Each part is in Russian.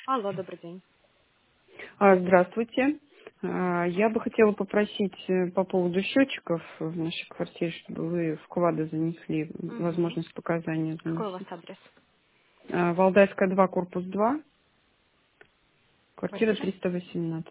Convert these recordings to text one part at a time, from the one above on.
Алло, добрый день. Здравствуйте. Я бы хотела попросить по поводу счетчиков в нашей квартире, чтобы вы вклады занесли, Угу. возможность показания Какой у вас заносить. адрес? Валдайская 2, корпус 2, квартира Квартира? 318.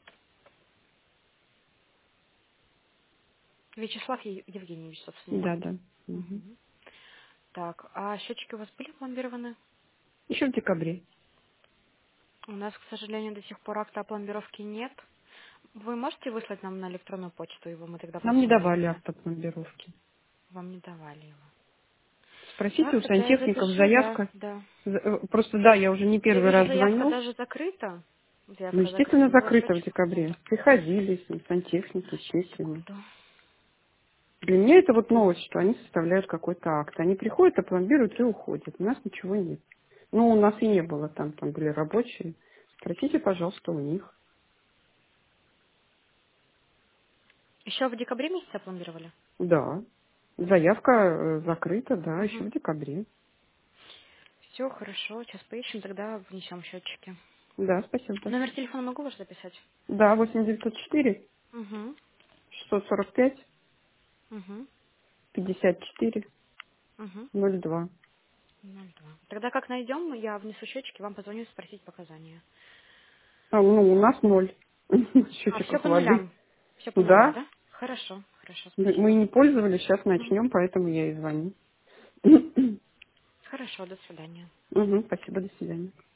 Вячеслав Евгеньевич, собственник. Да, да. Мгм. Угу. Так, а счетчики у вас были пломбированы? Еще в декабре. У нас, к сожалению, до сих пор акта о пломбировке нет. Вы можете выслать нам на электронную почту его? Мы тогда Нам не давали проанализируем. акт от пломбировки. Вам не давали его. Спросите Так, у тогда я сантехников, запишу, да, заявка. да. Просто да, я уже не Я первый вижу, раз заявка звоню. даже закрыта. Ну, Заявка закрыта, естественно, но закрыто в счетчиков нет. декабре. Приходили сантехники с Сейчас, чеками. секунду. Для меня это вот новость, что они составляют какой-то акт. Они приходят, опломбируют и уходят. У нас ничего нет. Ну, у нас и не было там были рабочие. Спросите, пожалуйста, у них. Еще в декабре месяце опломбировали? Да. Заявка закрыта, да, еще Угу. в декабре. Все, хорошо. Сейчас поищем, тогда внесем счетчики. Да, спасибо Номер большое. телефона могу ваш записать? Да, 8904 Угу. 645 Угу. 54 Угу. 02. 02. Тогда как найдем, я внесу счетчики, вам позвоню спросить показания. Ну, у нас ноль А, все счетчиков по воды. нулям. Все по нулям, Да, да? Хорошо, хорошо, мы спасибо. не пользовались, сейчас Мгм. начнем, поэтому я и звоню. Хорошо, до свидания. Мгм, спасибо, до свидания.